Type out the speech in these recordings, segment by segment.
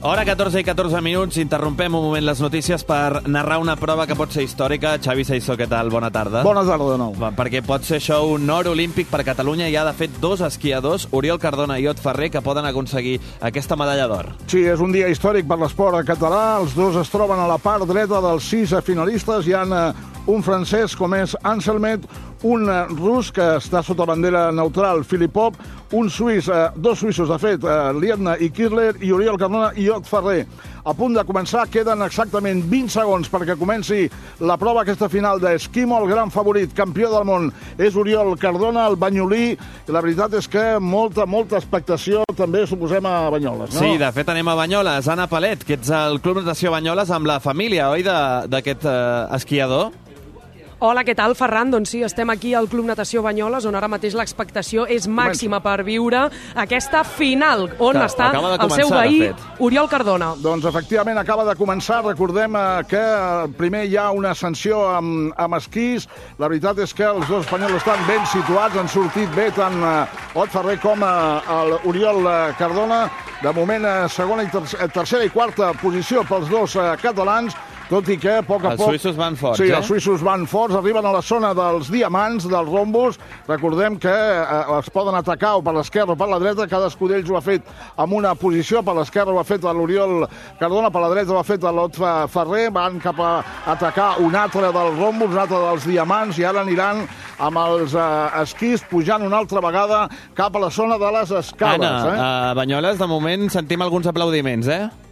Hora 14 i 14 minuts, interrompem un moment les notícies per narrar una prova que pot ser històrica. Xavi Saissó, què tal? Bona tarda. Bona tarda de nou. Perquè pot ser això un or olímpic per Catalunya. Hi ha, de fet, dos esquiadors, Oriol Cardona i Ot Ferrer, que poden aconseguir aquesta medalla d'or. Sí, és un dia històric per l'esport català. Els dos es troben a la part dreta dels 6 finalistes. Hi ha un francès com és Anselmet, un rus que està sota bandera neutral, Filipov, un suís, dos suïssos, de fet, Liebner i Kirler, i Oriol Cardona i Ot Ferrer. A punt de començar, queden exactament 20 segons perquè comenci la prova, aquesta final d'esquimo. El gran favorit, campió del món, és Oriol Cardona, el banyolí. I la veritat és que molta expectació també suposem a Banyoles, no? Sí, de fet anem a Banyoles. Anna Palet, que ets al Club Natació Banyoles amb la família, oi, d'aquest esquiador? Hola, què tal, Ferran? Doncs sí, estem aquí al Club Natació Banyoles, on ara mateix l'expectació és màxima per viure aquesta final, on està el seu veí, Oriol Cardona. Doncs efectivament acaba de començar. Recordem que primer hi ha una ascensió amb esquís. La veritat és que els dos espanyols estan ben situats, han sortit bé tant Ot Ferrer com l'Oriol Cardona. De moment, segona, tercera i quarta posició pels dos catalans, tot i que a poc a poc... Els suïssos van forts, Sí, els suïssos van forts, arriben a la zona dels diamants, dels rombos. Recordem que es poden atacar o per l'esquerra o per la dreta. Cadascú d'ells ho ha fet amb una posició. Per l'esquerra ho ha fet l'Oriol Cardona, per la dreta ho ha fet l'Ot Ferrer. Van cap a atacar un altre dels rombos, un altre dels diamants, i ara aniran amb els esquís pujant una altra vegada cap a la zona de les escales. Anna, a Banyoles, de moment, sentim alguns aplaudiments,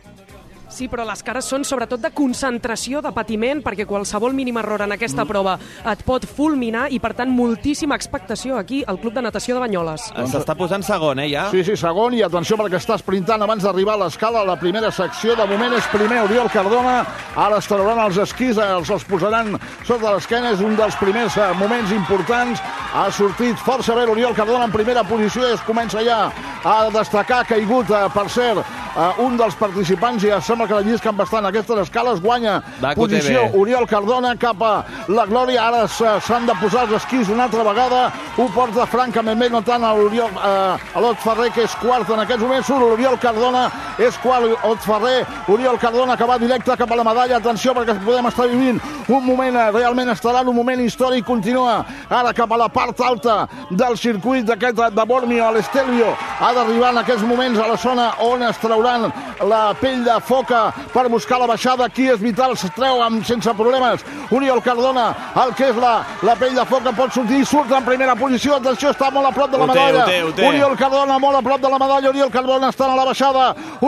Sí, però les cares són sobretot de concentració, de patiment, perquè qualsevol mínim error en aquesta prova et pot fulminar i, per tant, moltíssima expectació aquí al Club de Natació de Banyoles. S'està posant segon, ja? Sí, segon, i atenció perquè està sprintant abans d'arribar a l'escala. La primera secció, de moment, és primer Oriol Cardona. Ara es trauran els esquís, els posaran sota l'esquena. És un dels primers moments importants. Ha sortit força bé l'Oriol Cardona en primera posició i es comença ja a destacar. Ha caigut, per cert, un dels participants, i sembla que la llisquen bastant aquestes escales. Guanya posició Oriol Cardona cap a la glòria. Ara s'han de posar els esquís una altra vegada. Ho porta francament bé, no tant a l'Ot Ferrer, que és quart en aquests moments. Surt l'Oriol Cardona, és quart Ot Ferrer. Oriol Cardona que va directe cap a la medalla. Atenció, perquè podem estar vivint un moment, realment estarà en un moment històric. Continua ara cap a la part alta del circuit d'aquest de Bormio a l'Estelvio. Ha d'arribar en aquests moments a la zona on es trauran la pell de foca per buscar la baixada. Aquí és vital, es treu sense problemes Oriol Cardona, el que és la pell de foca, pot sortir, surt en primera posició. Atenció, està molt a prop de la medalla. Oriol Cardona molt a prop de la medalla. Oriol Cardona està a la baixada.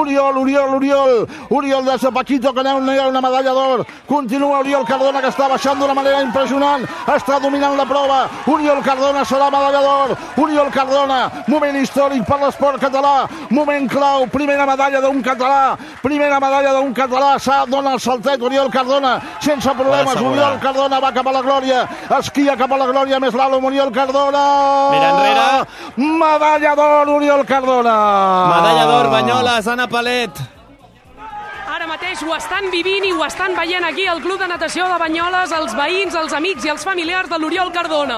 Oriol des de Paquito, que aneu una medalla d'or. Continua Oriol Cardona, que està baixant d'una manera impressionant, està dominant la prova. Oriol Cardona serà medalla d'or. Oriol Cardona, moment històric per l'esport català, moment clau, primera medalla d'un català, dona el saltet Oriol Cardona sense problemes. Oriol Cardona va cap a la glòria, esquia cap a la glòria, més l'Alom. Oriol Cardona, mira enrere, medalla d'or Oriol Cardona, medalla d'or Banyoles. Anna Palet, ara mateix ho estan vivint i ho estan veient aquí al Club de Natació de Banyoles, els veïns, els amics i els familiars de l'Oriol Cardona.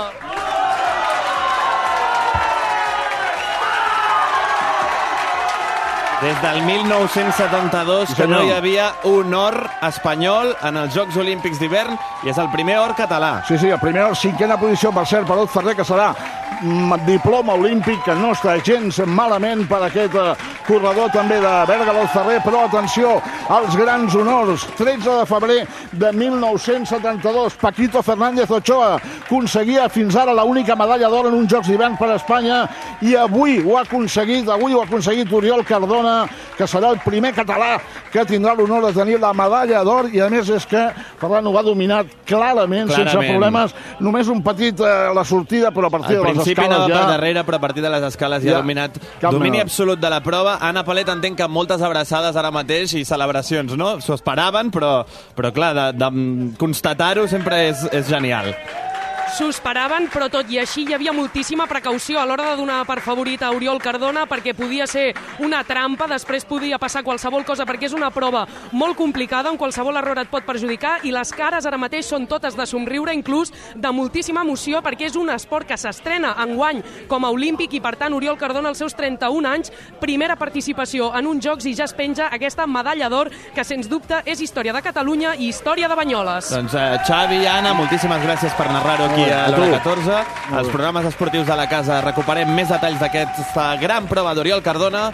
Des del 1972 que no hi havia un or espanyol en els Jocs Olímpics d'hivern, i és el primer or català. Sí, el primer or, cinquena posició, per cert, per Ot Ferrer, que serà diploma olímpic, que no està gens malament per aquest corredor també de Berga, l'Ot Ferrer. Però atenció als grans honors. 13 de febrer de 1972, Paquito Fernández Ochoa aconseguia fins ara l'única medalla d'or en uns Jocs d'hivern per a Espanya, i avui ho ha aconseguit Oriol Cardona, que serà el primer català que tindrà l'honor de tenir la medalla d'or. I a més és que Ferran ho va dominar clarament, sense problemes. Només un petit la sortida, però a partir de les escales principi anava per darrere, però a partir de les escales ja ha dominat. Domini absolut de la prova. Anna Palet, entenc que amb moltes abraçades ara mateix i celebracions, no? S'ho esperaven, però clar, de constatar-ho sempre és genial. S'ho esperaven, però tot i així hi havia moltíssima precaució a l'hora de donar per favorit a Oriol Cardona, perquè podia ser una trampa, després podia passar qualsevol cosa, perquè és una prova molt complicada, on qualsevol error et pot perjudicar, i les cares ara mateix són totes de somriure, inclús de moltíssima emoció, perquè és un esport que s'estrena enguany com a olímpic, i per tant Oriol Cardona, als seus 31 anys, primera participació en uns Jocs, i ja es penja aquesta medalla d'or, que sens dubte és història de Catalunya i història de Banyoles. Doncs Xavi i Anna, moltíssimes gràcies per narrar-ho aquí a l'Hora 14. Els programes esportius de la casa recuperem més detalls d'aquesta gran prova d'Oriol Cardona.